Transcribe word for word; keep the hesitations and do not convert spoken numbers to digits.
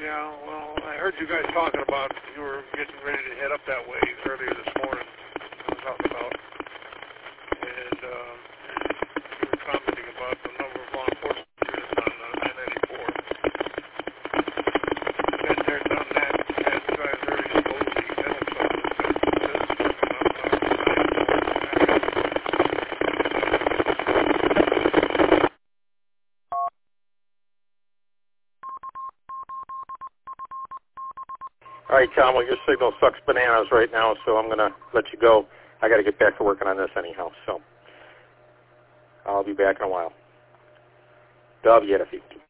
Yeah, well, I heard you guys talking about you were getting ready to head up that way earlier this morning. I was talking about, and uh, you were commenting about the number of law enforcement units on uh, I ninety-four. Been there, done that. Had guys already exposed the metal substance that is working on uh, All right, Tom, well, your signal sucks bananas right now, so I'm going to let you go. I got to get back to working on this anyhow, so I'll be back in a while. W F E.